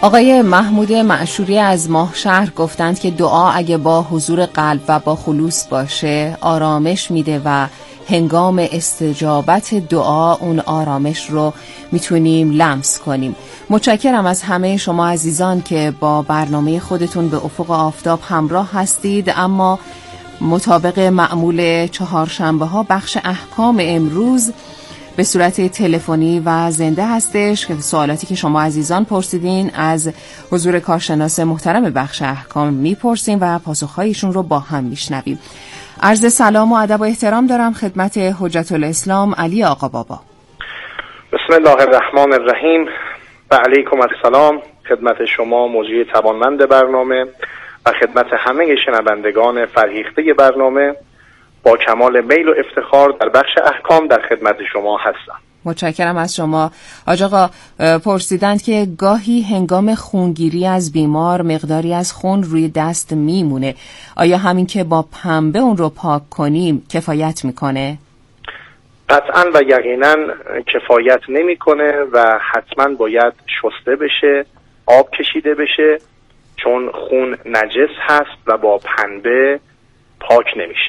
آقای محمود معشوری از ماهشهر گفتند که دعا اگه با حضور قلب و با خلوص باشه آرامش میده و هنگام استجابت دعا اون آرامش رو میتونیم لمس کنیم. متشکرم از همه شما عزیزان که با برنامه خودتون به افق آفتاب همراه هستید. اما مطابق معمول چهارشنبه ها بخش احکام امروز به صورت تلفنی و زنده هستش که سوالاتی که شما عزیزان پرسیدین از حضور کارشناس محترم بخش احکام میپرسیم و پاسخهایشون رو با هم میشنویم. عرض سلام و ادب و احترام دارم خدمت حجت الاسلام علی آقا بابا. بسم الله الرحمن الرحیم و علیکم السلام خدمت شما مجری توانمند برنامه و خدمت همه شنوندگان فرهیخته برنامه. با کمال میل و افتخار در بخش احکام در خدمت شما هستم. متشکرم از شما. حاج آقا پرسیدند که گاهی هنگام خونگیری از بیمار مقداری از خون روی دست میمونه، آیا همین که با پنبه اون رو پاک کنیم کفایت میکنه؟ قطعا و یقینا کفایت نمیکنه و حتما باید شسته بشه، آب کشیده بشه، چون خون نجس هست و با پنبه پاک نمیشه.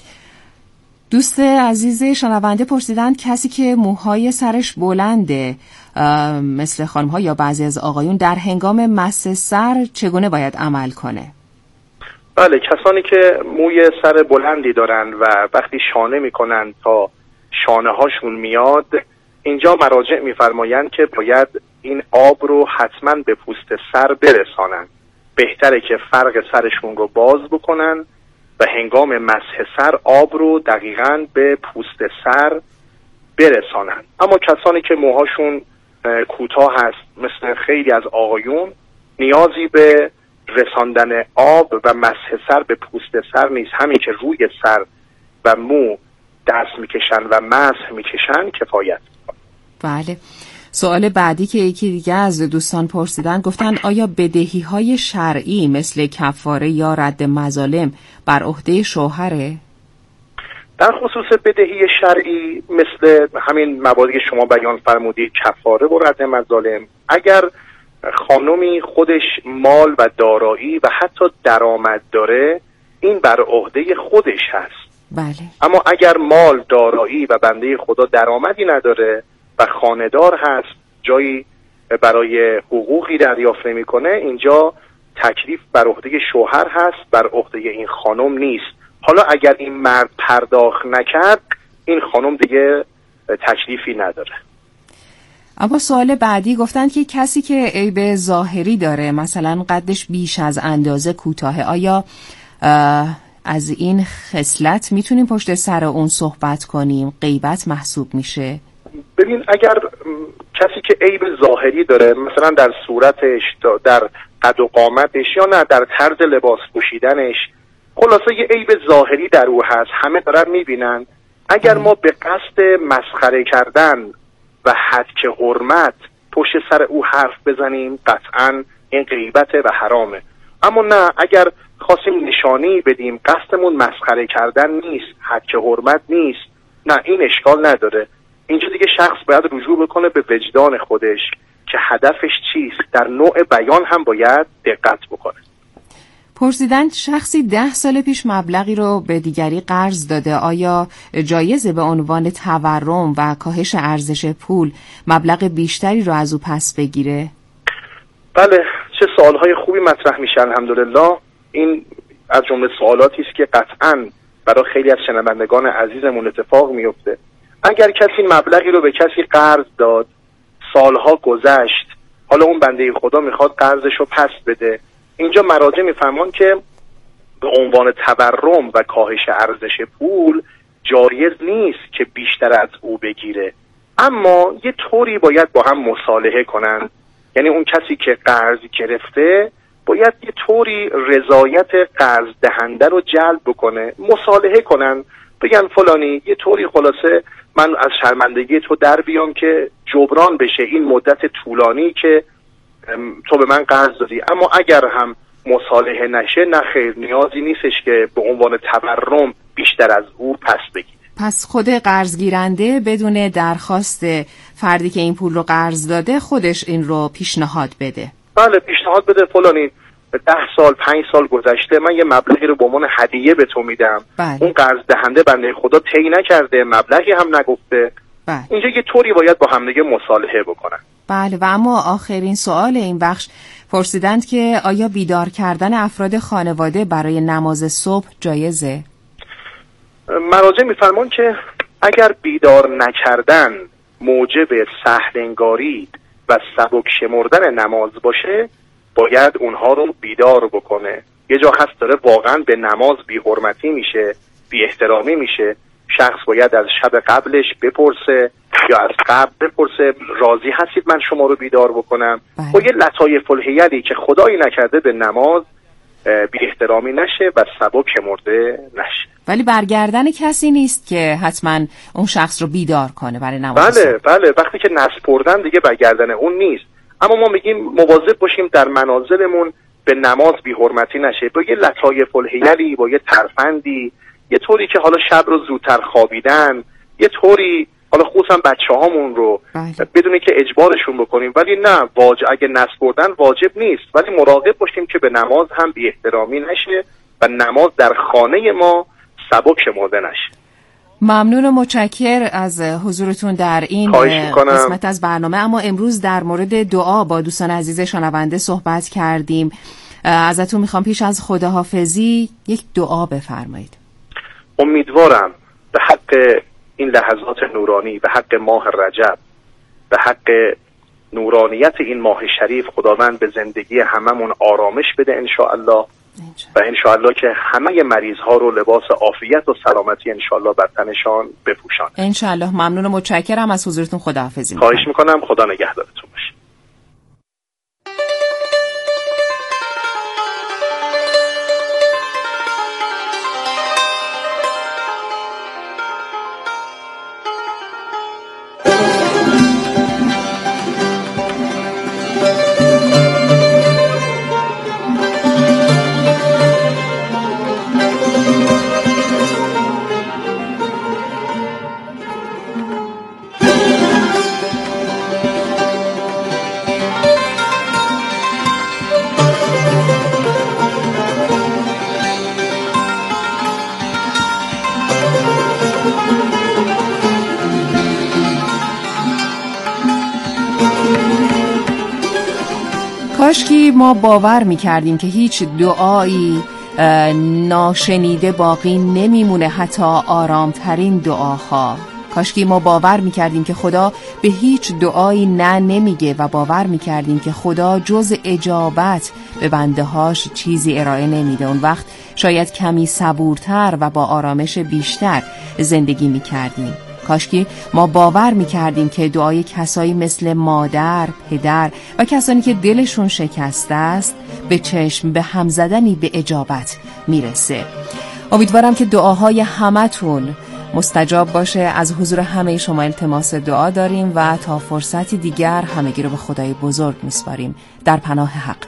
دوست عزیز شنونده پرسیدند کسی که موهای سرش بلنده مثل خانم‌ها یا بعضی از آقایون در هنگام مس سر چگونه باید عمل کنه؟ بله، کسانی که موی سر بلندی دارن و وقتی شانه میکنن تا شانه هاشون میاد، اینجا مراجع میفرمایند که باید این آب رو حتما به پوست سر برسانن. بهتره که فرق سرشون رو باز بکنن و هنگام مسح سر آب رو دقیقاً به پوست سر برسانن. اما کسانی که موهاشون کوتاه هست مثل خیلی از آقایون، نیازی به رساندن آب و مسح سر به پوست سر نیست. همین که روی سر و مو دست میکشن و مسح میکشن کفایت. بله. سوال بعدی که یکی دیگه از دوستان پرسیدن گفتن آیا بدهی‌های شرعی مثل کفاره یا رد مظالم بر عهده شوهره؟ در خصوص بدهی شرعی مثل همین مواردی که شما بیان فرمودید، کفاره و رد مظالم، اگر خانمی خودش مال و دارایی و حتی درآمد داره این بر عهده خودش هست. بله. اما اگر مال، دارایی و بنده خدا درآمدی نداره و خانه‌دار هست، جایی برای حقوقی دریافت نمی‌کنه، اینجا تکلیف بر عهده شوهر هست، بر عهده این خانم نیست. حالا اگر این مرد پرداخت نکرد، این خانم دیگه تکلیفی نداره. اما سوال بعدی گفتن که کسی که عیب ظاهری داره، مثلا قدش بیش از اندازه کوتاه، آیا از این خصلت میتونیم پشت سر اون صحبت کنیم؟ غیبت محسوب میشه؟ ببین، اگر کسی که عیب ظاهری داره، مثلا در صورتش، در قد و قامتش، یا نه در طرز لباس پوشیدنش، خلاصه یه عیب ظاهری در او هست، همه دارن میبینن، اگر ما به قصد مسخره کردن و حدک حرمت پشت سر او حرف بزنیم، قطعا این غیبته و حرامه. اما نه، اگر خواستیم نشانی بدیم، قصدمون مسخره کردن نیست، حدک حرمت نیست، نه، این اشکال نداره. اینجا دیگه شخص باید رجوع بکنه به وجدان خودش که هدفش چیست، در نوع بیان هم باید دقت بکنه. پرسیدن شخصی 10 سال پیش مبلغی رو به دیگری قرض داده، آیا جایزه به عنوان تورم و کاهش ارزش پول مبلغ بیشتری رو از او پس بگیره؟ بله، چه سوالهای خوبی مطرح میشه. الحمدلله این از جمله سوالاتی است که قطعاً برای خیلی از شنوندگان عزیزمون اتفاق میفته. اگر کسی مبلغی رو به کسی قرض داد، سالها گذشت، حالا اون بنده خدا میخواد قرضش رو پس بده، اینجا مراجع میفهمان که به عنوان تورم و کاهش ارزش پول جایز نیست که بیشتر از او بگیره، اما یه طوری باید با هم مصالحه کنن. یعنی اون کسی که قرض گرفته باید یه طوری رضایت قرض دهنده رو جلب بکنه، مصالحه کنن، بگن فلانی یه طوری خلاصه من از شرمندگی تو در بیام که جبران بشه این مدت طولانی که تو به من قرض دادی. اما اگر هم مصالحه نشه، نه خیر، نیازی نیستش که به عنوان تورم بیشتر از او پس بگیره. پس خود قرض گیرنده بدون درخواست فردی که این پول رو قرض داده خودش این رو پیشنهاد بده. بله پیشنهاد بده فلانی 10 سال 5 سال گذشته من یه مبلغی رو به عنوان هدیه به تو میدم، اون قرض دهنده بنده خدا طی نکرده، مبلغی هم نگفته. اینجا یه طوری باید با همدیگه مصالحه بکنن. بله. و اما آخرین سوال این بخش پرسیدند که آیا بیدار کردن افراد خانواده برای نماز صبح جایزه؟ مراجع میفرمان که اگر بیدار نکردن موجب سهل‌انگاری و سبک شمردن نماز باشه باید اونها رو بیدار بکنه. یه جا هست داره واقعا به نماز بی حرمتی میشه، بی احترامی میشه، شخص باید از شب قبلش بپرسه یا از قبل بپرسه راضی هستید من شما رو بیدار بکنم، با یه لطایف الحیلی که خدایی نکرده به نماز بی احترامی نشه و سبک شمرده نشه. ولی برگردن کسی نیست که حتما اون شخص رو بیدار کنه برای نماز. بله وقتی که نسپردن دیگه برگردن اون نیست، اما ما میگیم مواظب باشیم در منازلمون به نماز بی حرمتی نشه، با یه لطایف الحیلی، با یه ترفندی، یه طوری که حالا شب رو زودتر خوابیدن، یه طوری حالا خصوصا بچه‌هامون رو بدونی که اجبارشون بکنیم، ولی نه اگه نسپردن واجب نیست، ولی مراقب باشیم که به نماز هم بی احترامی نشه و نماز در خانه ما سبک شمرده نشه. ممنون و متشکر از حضورتون در این قسمت از برنامه. اما امروز در مورد دعا با دوستان عزیز شنونده صحبت کردیم. ازتون میخوام پیش از خداحافظی یک دعا بفرمایید. امیدوارم به حق این لحظات نورانی، به حق ماه رجب، به حق نورانیت این ماه شریف خداوند به زندگی هممون آرامش بده انشاءالله و انشاءالله که همه مریض ها رو لباس عافیت و سلامتی انشاءالله بر تنشان بپوشان. انشاءالله. ممنون و متشکرم از حضورتون. خداحافظی میکنم. خواهش میکنم. خدا نگهدارتون باشه. کاشکی ما باور می‌کردیم که هیچ دعایی ناشنیده باقی نمیمونه، حتی آرامترین دعاها. کاشکی ما باور می‌کردیم که خدا به هیچ دعایی نه نمیگه و باور می‌کردیم که خدا جز اجابت به بنده‌هاش چیزی ارائه نمیده. اون وقت شاید کمی صبورتر و با آرامش بیشتر زندگی می‌کردیم. کاشکی ما باور می‌کردیم که دعای کسایی مثل مادر، پدر و کسانی که دلشون شکسته است به چشم به هم زدنی به اجابت میرسه. امیدوارم که دعاهای همتون مستجاب باشه. از حضور همه شما التماس دعا داریم و تا فرصتی دیگر همگی رو به خدای بزرگ میسپاریم. در پناه حق.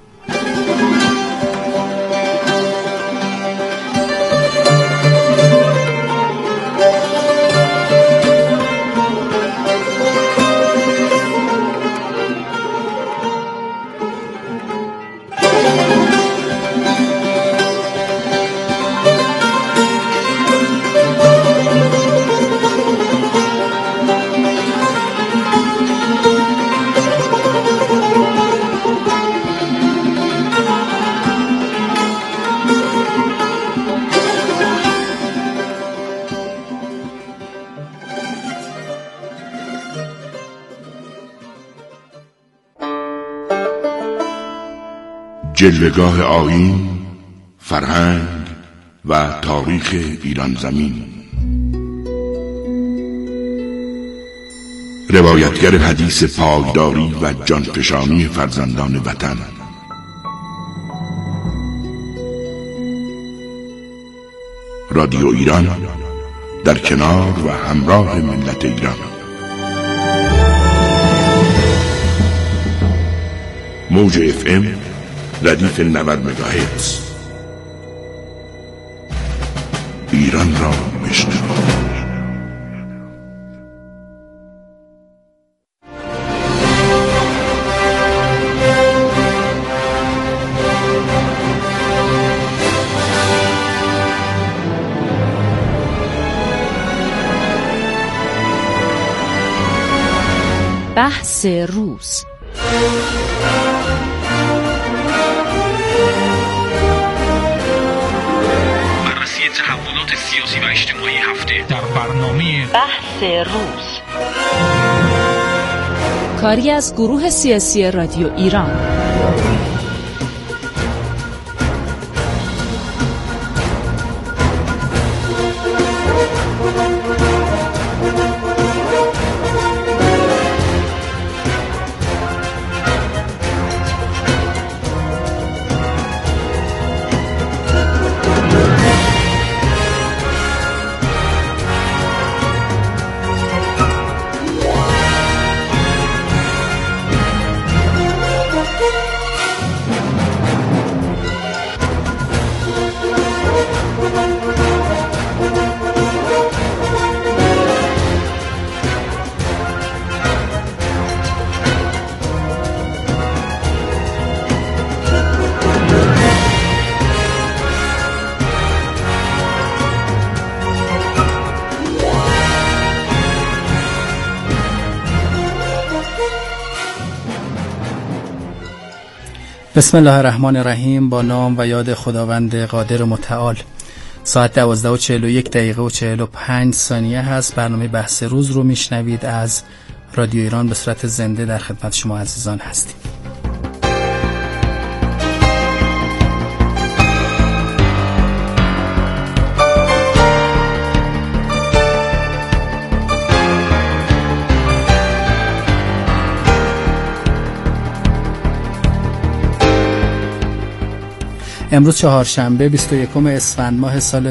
جلوه‌گاه آیین، فرهنگ و تاریخ ایران زمین. روایتگر حدیث پایداری و جانفشانی فرزندان وطن. رادیو ایران در کنار و همراه ملت ایران. موج FM ردیف 90 مگاهرتز. ایران را بشنو. بحث روز. بررسی تحولات سیاسی و اجتماعی هفته در برنامه بحث روز، کاری از گروه سیاسی رادیو ایران. بسم الله الرحمن الرحیم. با نام و یاد خداوند قادر متعال. ساعت 12:41 و 45 ثانیه هست. برنامه بحث روز رو میشنوید از رادیو ایران. به صورت زنده در خدمت شما عزیزان هستیم. امروز چهارشنبه 21 اسفند ماه سال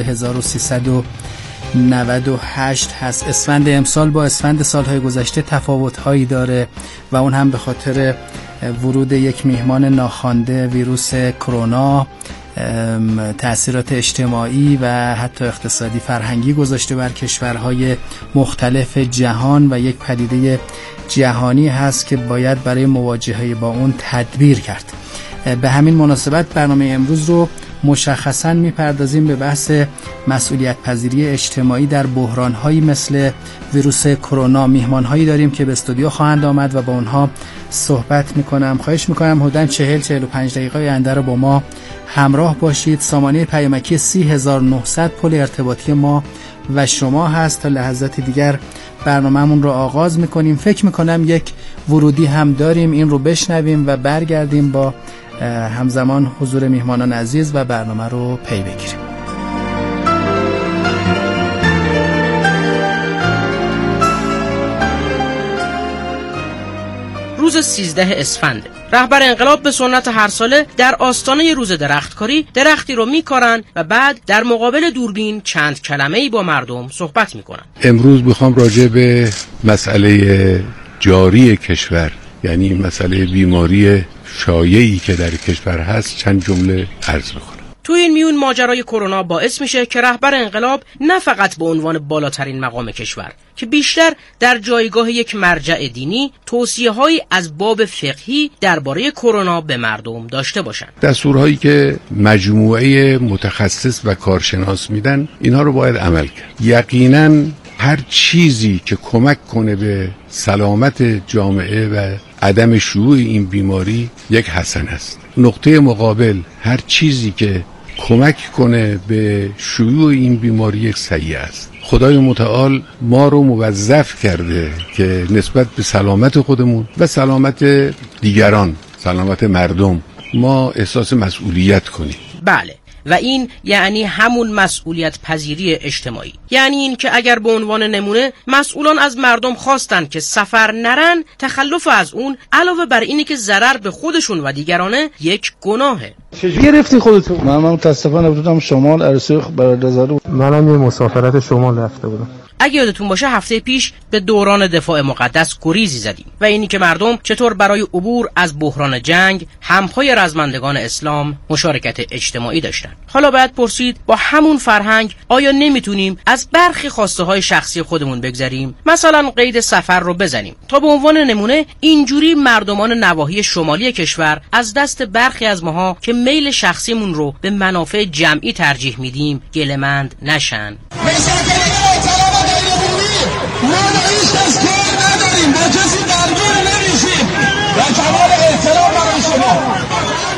1398 هست. اسفند امسال با اسفند سالهای گذشته تفاوت‌هایی داره و اون هم به خاطر ورود یک میهمان ناخوانده ویروس کرونا، تأثیرات اجتماعی و حتی اقتصادی فرهنگی گذاشته بر کشورهای مختلف جهان و یک پدیده جهانی هست که باید برای مواجهه با اون تدبیر کرد. به همین مناسبت برنامه امروز رو مشخصاً میپردازیم به بحث مسئولیت پذیری اجتماعی در بحران‌هایی مثل ویروس کرونا. میهمان‌هایی داریم که به استودیو خواهند آمد و با اونها صحبت میکنم. خواهش میکنم حدوداً 40-45 دقیقه آینده رو با ما همراه باشید. سامانه پیامکی 30900 پل ارتباطی ما و شما هست. تا لحظات دیگر برنامه‌مون رو آغاز میکنیم. فکر میکنم یک ورودی هم داریم، این رو بشنویم و برگردیم با همزمان حضور میهمانان عزیز و برنامه رو پی بگیریم. روز 13 اسفند، رهبر انقلاب به سنت هر ساله در آستانه روز درختکاری درختی رو میکارن و بعد در مقابل دوربین چند کلمه‌ای با مردم صحبت میکنن. امروز میخوام راجع به مسئله جاری کشور، یعنی مسئله بیماری شایعی که در کشور هست، چند جمله عرض بکنم. تو این میون ماجرای کرونا باعث میشه که رهبر انقلاب نه فقط به عنوان بالاترین مقام کشور که بیشتر در جایگاه یک مرجع دینی توصیه‌هایی از باب فقهی درباره کرونا به مردم داشته باشند. دستورهایی که مجموعه متخصص و کارشناس میدن، اینها رو باید عمل کرد. یقیناً هر چیزی که کمک کنه به سلامت جامعه و عدم شیوع این بیماری یک حسنه است. نقطه مقابل هر چیزی که کمک کنه به شیوع این بیماری یک سیئه است. خدای متعال ما رو موظف کرده که نسبت به سلامت خودمون و سلامت دیگران، سلامت مردم، ما احساس مسئولیت کنیم. بله، و این یعنی همون مسئولیت پذیری اجتماعی. یعنی این که اگر به عنوان نمونه مسئولان از مردم خواستن که سفر نرن، تخلف از اون علاوه بر اینی که ضرر به خودشون و دیگرانه یک گناهه. چجوری گرفتی خودتو؟ من متاسفانه بودم شمال عروسی برادرزاده. منم یه مسافرت شمال رفته بودم. اگه یادتون باشه هفته پیش به دوران دفاع مقدس گریزی زدیم و اینی که مردم چطور برای عبور از بحران جنگ همپای رزمندگان اسلام مشارکت اجتماعی داشتن. حالا باید پرسید با همون فرهنگ آیا نمیتونیم از برخی خواسته های شخصی خودمون بگذریم؟ مثلا قید سفر رو بزنیم تا به عنوان نمونه اینجوری مردمان نواحی شمالی کشور از دست برخی از ماها که میل شخصیمون رو به منافع جمعی ترجیح میدیم گله‌مند نشن. ما هیچ کس کار نداریم، با کسی درگیر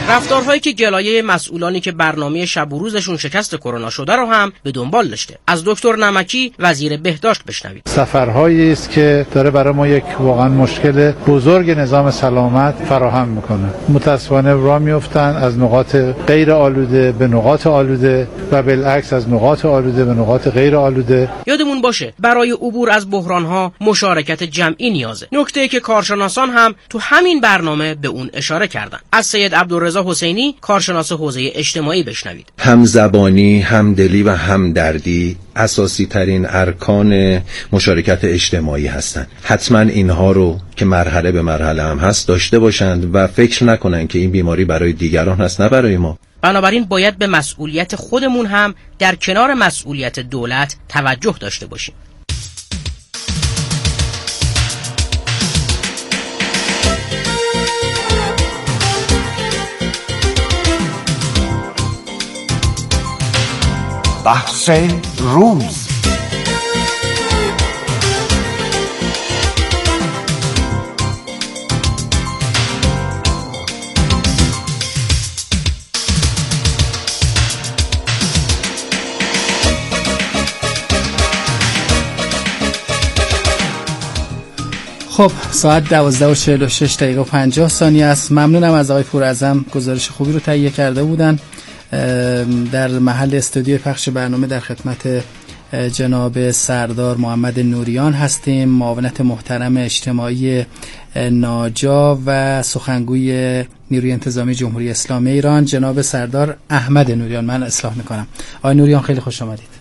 رفتارهایی که گلایه مسئولانی که برنامه شب و روزشون شکست کرونا شده رو هم به دنبال داشته. از دکتر نمکی وزیر بهداشت بشنوید. سفرهایی است که داره برای ما یک واقعا مشکل بزرگ نظام سلامت فراهم میکنه. متاسفانه راه میافتن از نقاط غیر آلوده به نقاط آلوده و بالعکس از نقاط آلوده به نقاط غیر آلوده. یادمون باشه برای عبور از بحرانها مشارکت جمعی نیازه. نکته که کارشناسان هم تو همین برنامه به اون اشاره کردن. از سید عبدالرضا حسینی کارشناس حوزه اجتماعی بشنوید. همزبانی، همدلی و همدردی اساسی ترین ارکان مشارکت اجتماعی هستند. حتما اینها رو که مرحله به مرحله هم هست داشته باشند و فکر نکنن که این بیماری برای دیگران هست نه برای ما. بنابراین باید به مسئولیت خودمون هم در کنار مسئولیت دولت توجه داشته باشیم. بحث روز. خب ساعت 12:46 و 50 ثانیه است. ممنونم از آقای پوراعظم، گزارش خوبی رو تهیه کرده بودن. در محل استودیوی پخش برنامه در خدمت جناب سردار محمد نوریان هستیم، معاونت محترم اجتماعی ناجا و سخنگوی نیروی انتظامی جمهوری اسلامی ایران جناب سردار احمد نوریان. من اصلاح میکنم. آقای نوریان خیلی خوش آمدید.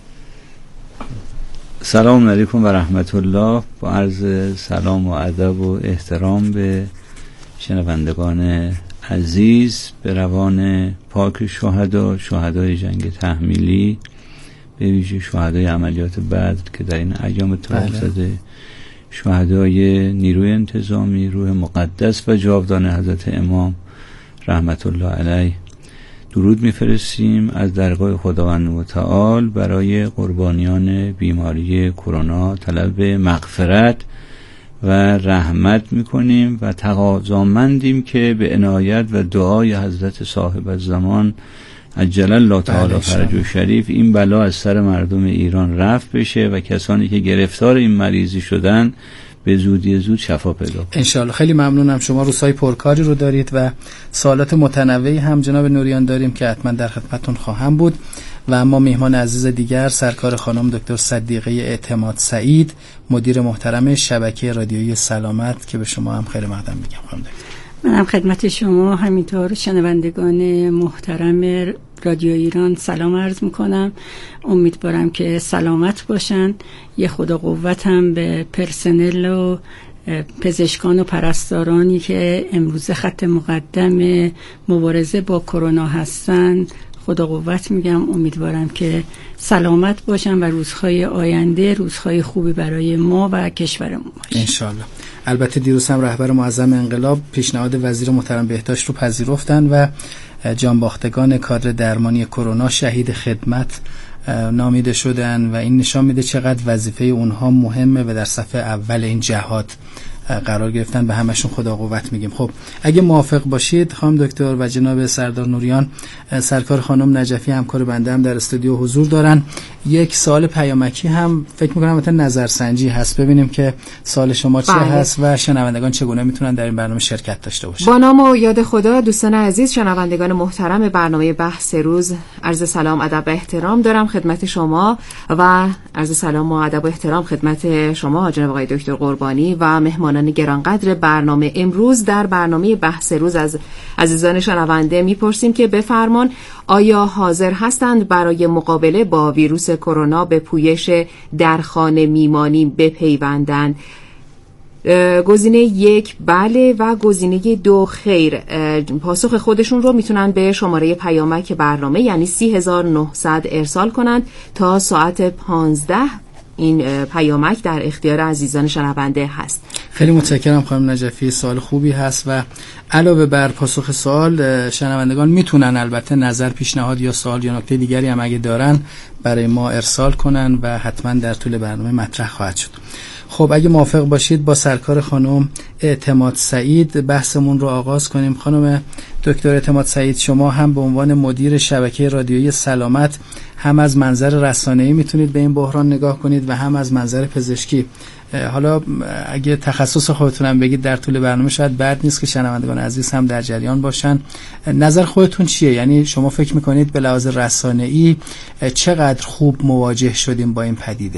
سلام علیکم و رحمت الله. با عرض سلام و ادب و احترام به شنوندگان عزیز، به روان پاک شهدای جنگ تحمیلی، به ویژه شهدای عملیات بدر که در این ایام اتفاق افتاده، شهدای نیروی انتظامی، روح مقدس و جاودان حضرت امام رحمت الله علیه درود میفرستیم از درگاه خداوند متعال برای قربانیان بیماری کرونا. طلب مغفرت و رحمت میکنیم و تقاضامندیم که به عنایت و دعای حضرت صاحب الزمان عجل الله تعالی فرجه شریف این بلا از سر مردم ایران رفع بشه و کسانی که گرفتار این مریضی شدن به زودی زود شفا پیدا کنه انشالله. خیلی ممنونم. شما روزهای پرکاری رو دارید و سوالات متنوعی هم جناب نوریان داریم که حتما در خدمتتون خواهم بود. و اما میهمان عزیز دیگر سرکار خانم دکتر صدیقه اعتماد سعید، مدیر محترم شبکه رادیویی سلامت، که به شما هم خیلی مقدم میگم. خانم دکتر منم خدمت شما همینطور شنوندگان محترم رادیو ایران سلام عرض میکنم. امیدوارم که سلامت باشن. یه خدا قوت هم به پرسنل و پزشکان و پرستارانی که امروز خط مقدم مبارزه با کرونا هستن خدا قوت میگم. امیدوارم که سلامت باشن و روزهای آینده روزهای خوبی برای ما و کشورمون باشه انشالله. البته دیروز هم رهبر معظم انقلاب پیشنهاد وزیر محترم بهداشت رو پذیرفتن و جانباختگان کادر درمانی کرونا شهید خدمت نامیده شدن و این نشان میده چقدر وظیفه اونها مهمه و در صف اول این جهاد قرار گرفتن. به همشون خدا قوت میگیم. خب اگه موافق باشید خانم دکتر و جناب سردار نوریان، سرکار خانم نجفی همکار بنده هم در استودیو حضور دارن. یک سوال پیامکی هم فکر میکنم مثلا نظرسنجی هست، ببینیم که سوال شما چه هست و شنوندگان چگونه میتونن در این برنامه شرکت داشته باشن. با نام و یاد خدا، دوستان عزیز شنوندگان محترم برنامه بحث روز، عرض سلام ادب و احترام دارم خدمت شما و عرض سلام و ادب و احترام خدمت شما جناب آقای دکتر قربانی و مهمانان گرانقدر برنامه. امروز در برنامه بحث روز از عزیزان شنونده میپرسیم که بفرمان آیا حاضر هستند برای مقابله با ویروس کرونا به پویش در خانه میمانی بپیوندند؟ گزینه 1 بله و گزینه 2 خیر. پاسخ خودشون رو میتونن به شماره پیامک برنامه یعنی 30900 ارسال کنند تا ساعت 15. این پیامک در اختیار عزیزان شنونده هست. خیلی متشکرم خانم نجفی، سوال خوبی هست و علاوه بر پاسخ سوال شنوندگان میتونن البته نظر، پیشنهاد یا سوال یا نکته دیگری هم اگه دارن برای ما ارسال کنن و حتما در طول برنامه مطرح خواهد شد. خب اگه موافق باشید با سرکار خانم اعتماد سعید بحثمون رو آغاز کنیم. خانم دکتر اعتماد سعید، شما هم به عنوان مدیر شبکه رادیویی سلامت هم از منظر رسانه‌ای میتونید به این بحران نگاه کنید و هم از منظر پزشکی. حالا اگه تخصص خودتونم بگید در طول برنامه شاید بد نیست که شنوندگان عزیز هم در جریان باشن. نظر خودتون چیه؟ یعنی شما فکر میکنید به لحاظ رسانه‌ای چقدر خوب مواجه شدیم با این پدیده؟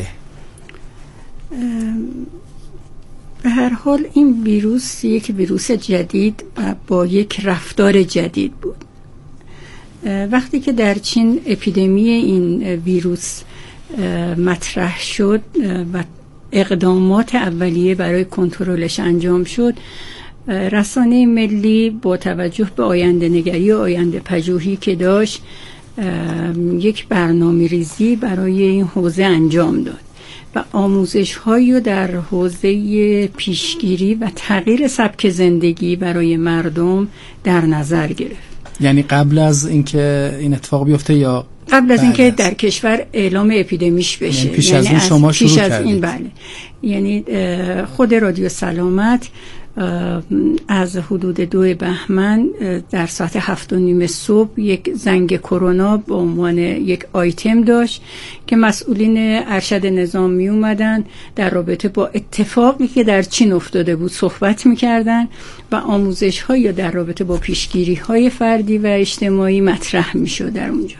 به هر حال این ویروس یک ویروس جدید و با یک رفتار جدید بود. وقتی که در چین اپیدمی این ویروس مطرح شد و اقدامات اولیه برای کنترلش انجام شد، رسانه ملی با توجه به آینده نگری و آینده پژوهی که داشت یک برنامه ریزی برای این حوزه انجام داد و آموزش هایی رو در حوزه پیشگیری و تغییر سبک زندگی برای مردم در نظر گرفت. یعنی قبل از اینکه این اتفاق بیفته یا قبل از اینکه در کشور اعلام اپیدمیش بشه؟ یعنی پیش از این شما شروع پیش از کردید؟ این بله. یعنی خود رادیو سلامت از حدود 2 بهمن در ساعت 7:30 صبح یک زنگ کرونا به عنوان یک آیتم داشت که مسئولین ارشد نظام می اومدن در رابطه با اتفاقی که در چین افتاده بود صحبت میکردن و آموزش های در رابطه با پیشگیری های فردی و اجتماعی مطرح می شد در اونجا.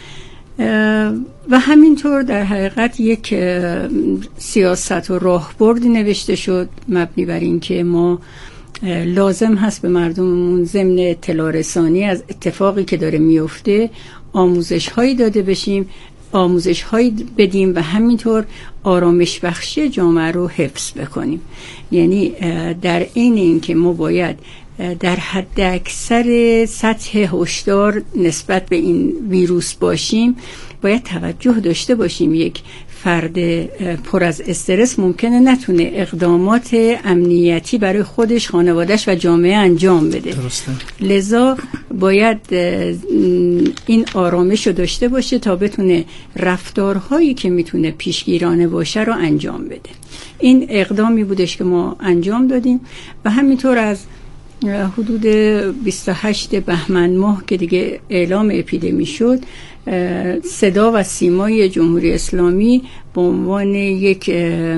و همینطور در حقیقت یک سیاست و راهبردی نوشته شد مبنی بر این که ما لازم هست به مردممون ضمن اطلاع رسانی از اتفاقی که داره میفته آموزش هایی داده بشیم، آموزش هایی بدیم و همینطور آرامش بخشی جامعه رو حفظ بکنیم. یعنی در این که ما باید در حد اکثر سطح هشدار نسبت به این ویروس باشیم، باید توجه داشته باشیم یک فرد پر از استرس ممکنه نتونه اقدامات امنیتی برای خودش، خانوادهش و جامعه انجام بده. درسته. لذا باید این آرامش رو داشته باشه تا بتونه رفتارهایی که میتونه پیشگیرانه باشه رو انجام بده. این اقدامی بودش که ما انجام دادیم و همینطور از حدود 28 بهمن ماه که دیگه اعلام اپیدمی شد، صدا و سیمای جمهوری اسلامی به عنوان یک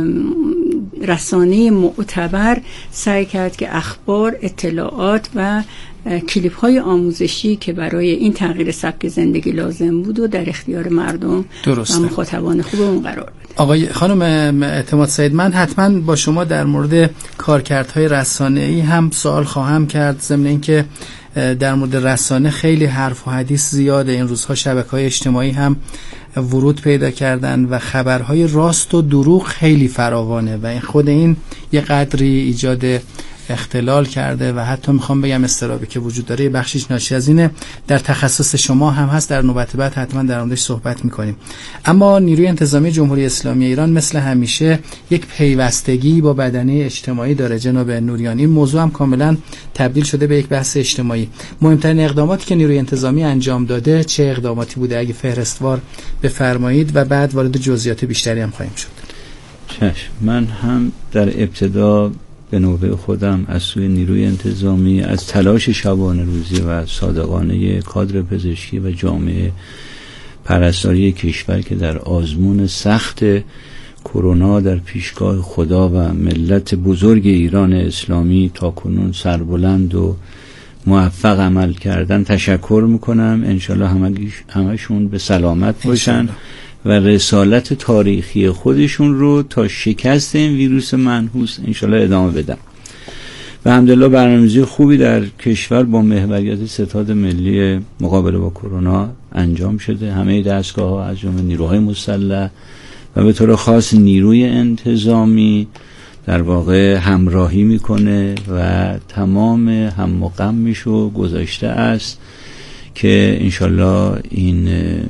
رسانه معتبر سعی کرد که اخبار، اطلاعات و کلیپ های آموزشی که برای این تغییر سبک زندگی لازم بود و در اختیار مردم درسته. و مخاطبان خوبمون قرار بده. آقای خانم اعتماد سعید، من حتما با شما در مورد کارکردهای رسانه‌ای هم سوال خواهم کرد، ضمن اینکه در مورد رسانه خیلی حرف و حدیث زیاده. این روزها شبکه‌های اجتماعی هم ورود پیدا کردن و خبرهای راست و دروغ خیلی فراوانه و خود این یه قدری ایجاد اختلال کرده و حتی میخوام بگم اضطرابی که وجود داره یه بخشیش ناشی از اینه. در تخصص شما هم هست، در نوبت بعد حتما در موردش صحبت میکنیم. اما نیروی انتظامی جمهوری اسلامی ایران مثل همیشه یک پیوستگی با بدنه اجتماعی داره. جناب نوریان، این موضوع هم کاملا تبدیل شده به یک بحث اجتماعی. مهمترین اقداماتی که نیروی انتظامی انجام داده چه اقداماتی بوده؟ اگه فهرستوار بفرمایید و بعد وارد جزئیات بیشتری هم خواهیم شد. چشم. من هم در ابتدا به نوبه خودم از سوی نیروی انتظامی از تلاش شبانه روزی و صادقانه کادر پزشکی و جامعه پرستاری کشور که در آزمون سخت کرونا در پیشگاه خدا و ملت بزرگ ایران اسلامی تاکنون سربلند و موفق عمل کردن تشکر میکنم. انشالله همشون به سلامت باشن و رسالت تاریخی خودشون رو تا شکست این ویروس منحوس انشالله ادامه بدن. و الحمدلله برنامه‌ریزی خوبی در کشور با محوریت ستاد ملی مقابله با کرونا انجام شده. همه دستگاه‌ها از جمله نیروهای مسلح و به طور خاص نیروی انتظامی در واقع همراهی میکنه و تمام هم و غمشو گذاشته است که انشالله این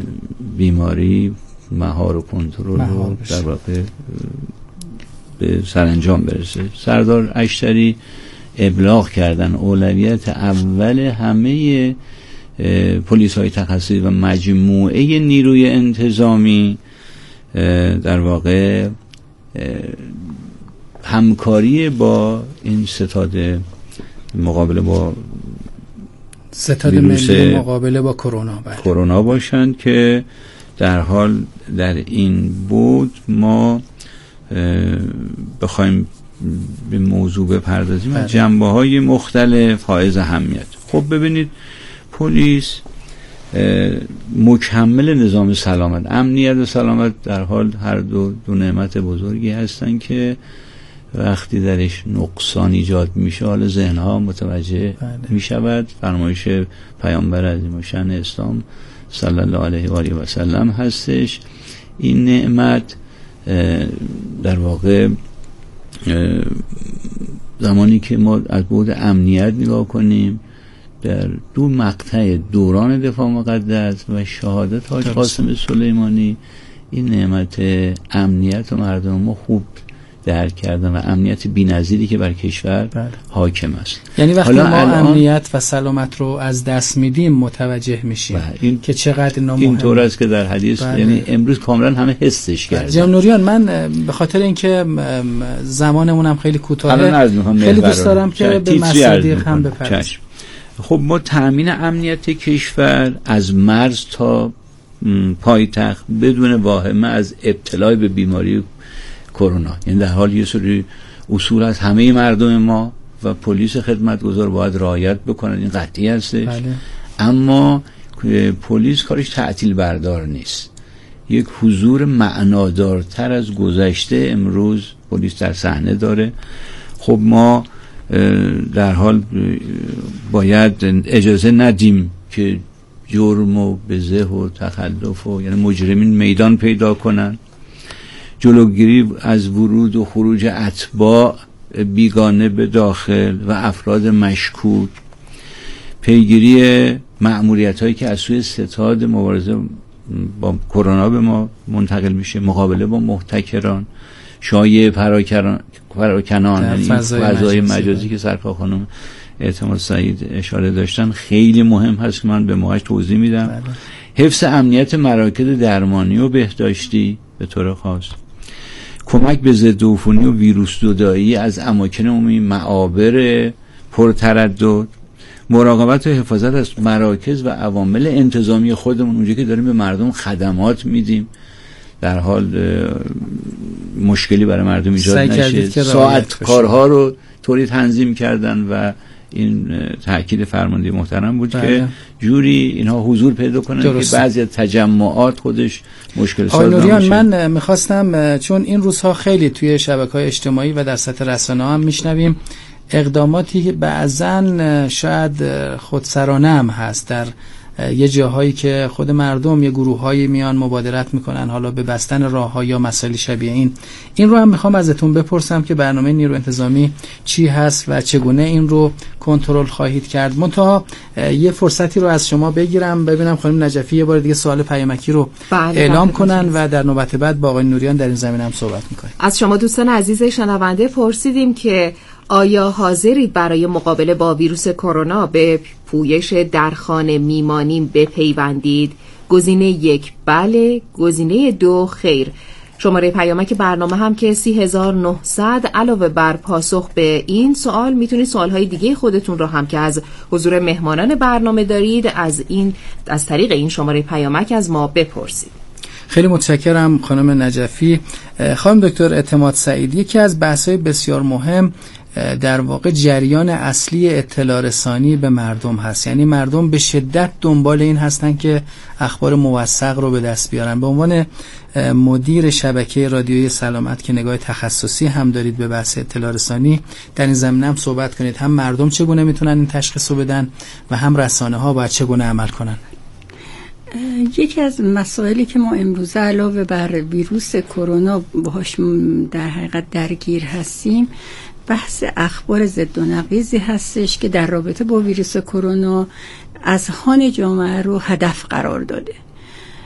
بیماری مهار و کنترل رو در واقع به سرانجام برسه. سردار اشتری ابلاغ کردن اولویت اول همه پلیس های تخصصی و مجموعه نیروی انتظامی در واقع همکاری با این ستاد مقابله با ستاد ملی مقابله با کرونا باشند که در حال در این بود ما بخوایم به موضوع بپردازیم از جنبه‌های مختلف حائز اهمیت. خب ببینید، پلیس مکمل نظام سلامت، امنیت و سلامت در حال هر دو نعمت بزرگی هستن که وقتی درش نقصان ایجاد میشه حال ذهنها متوجه میشود. فرمایش پیامبر عظیم الشأن اسلام صلی الله علیه و آله و سلم هستش. این نعمت در واقع زمانی که ما از بعد امنیت نگاه کنیم، در دو مقطع دوران دفاع مقدس و شهادت حاج قاسم سلیمانی این نعمت امنیت و مردم ما خوب درک کردن و امنیت بی‌نظیری که بر کشور حاکم است. یعنی وقتی ما امنیت و سلامت رو از دست میدیم متوجه میشیم که چقدر اینا مهمه. اینطور است که در حدیث یعنی امروز کاملا همه حسش کردن. جناب نوریان، من به خاطر اینکه زمانمون هم خیلی کوتاهه خیلی دوست دارم که به مصادیق هم بپردازیم. خب ما تأمین امنیت کشور از مرز تا پایتخت بدون واهمه از ابتلا به بیماری کرونا، یعنی در حال یه سری اصول از همه مردم ما و پلیس خدمتگزار باید رعایت بکنن، این قطعی هستش. اما پلیس کارش تعطیل بردار نیست، یک حضور معنادارتر از گذشته امروز پلیس در صحنه داره. خب ما در حال باید اجازه ندیم که جرم و بزه و تخلف و یعنی مجرمین میدان پیدا کنن. جلوگیری از ورود و خروج اتباع بیگانه به داخل و افراد مشکوک، پیگیری مأموریت‌هایی که از سوی ستاد مبارزه با کرونا به ما منتقل میشه، مقابله با محتکران، شایعه پراکنان، یعنی فضای مجازی که سرکار خانم اعتماد سعید اشاره داشتن خیلی مهم هست که من به موقعش توضیح میدم. حفظ امنیت مراکز درمانی و بهداشتی به طور خاص، کمک به ضد عفونی و ویروس زدایی از اماکن عمومی، معابر پرتردد، مراقبت و حفاظت از مراکز و عوامل انتظامی خودمون، اونجا که داریم به مردم خدمات میدیم در حال مشکلی برای مردم ایجاد نشه. ساعت کارها رو طوری تنظیم کردن و این تاکید فرمانده محترم بود که جوری اینها حضور پیدا کنن که بعضی از تجمعات خودش مشکل ساز نمیشه. من میخواستم، چون این روزها خیلی توی شبکه‌های اجتماعی و در سطح رسانه هم میشنویم اقداماتی که بعضن شاید خودسرانه هم هست در یه جاهایی که خود مردم یه گروه‌هایی میان مبادرت میکنن حالا به بستن راه‌ها یا مسائل شبیه این رو هم میخوام ازتون بپرسم که برنامه نیرو انتظامی چی هست و چگونه این رو کنترل خواهید کرد. منتها یه فرصتی رو از شما بگیرم ببینم خانم نجفی یه بار دیگه سوال پیامکی رو اعلام کنن و در نوبت بعد با آقای نوریان در این زمینه هم صحبت میکنیم. از شما دوستان عزیز شنونده پرسیدیم که آیا حاضرید برای مقابله با ویروس کرونا به پویش در خانه میمانیم بپیوندید؟ گزینه 1 بله، گزینه 2 خیر. شماره پیامک برنامه هم که 3900. علاوه بر پاسخ به این سوال میتونید سوالهای دیگه خودتون رو هم که از حضور مهمانان برنامه دارید از طریق این شماره پیامک از ما بپرسید. خیلی متشکرم خانم نجفی. خانم دکتر اعتماد سعید، یکی از بحث‌های بسیار مهم در واقع جریان اصلی اطلاع رسانی به مردم هست، یعنی مردم به شدت دنبال این هستن که اخبار موثق رو به دست بیارن. به عنوان مدیر شبکه رادیویی سلامت که نگاه تخصصی هم دارید به بحث اطلاع رسانی، در این زمینه هم صحبت کنید، هم مردم چگونه میتونن این تشخیص رو بدن و هم رسانه ها باید چگونه عمل کنن. یکی از مسائلی که ما امروزه علاوه بر ویروس کرونا باهاش در حقیقت درگیر هستیم بحث اخبار ضد و نقیضی هستش که در رابطه با ویروس کرونا اذهان جامعه رو هدف قرار داده.